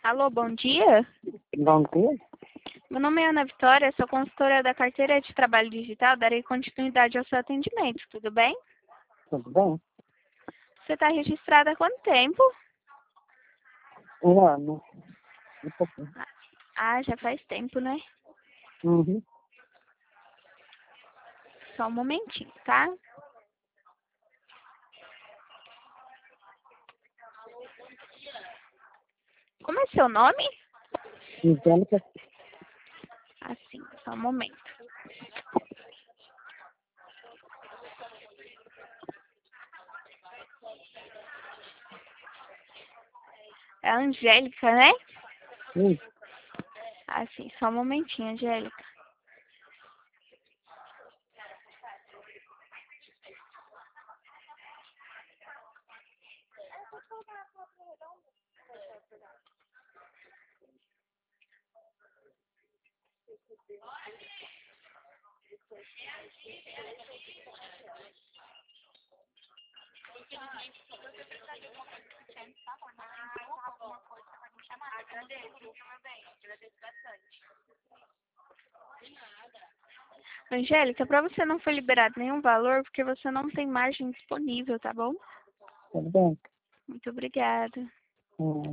Alô, bom dia. Bom dia. Meu nome é Ana Vitória, sou consultora da carteira de trabalho digital. Darei continuidade ao seu atendimento, tudo bem? Tudo bem? Você está registrada há quanto tempo? Um ano. Um pouquinho. Ah, já faz tempo, né? Uhum. Só um momentinho, tá? Como é seu nome? Angélica, Assim, só um momento. É a Angélica, né? sim. Assim, só um momentinho, Angélica. Angélica, para você não foi liberado nenhum valor porque você não tem margem disponível, tá bom? Tudo bem? Muito obrigada.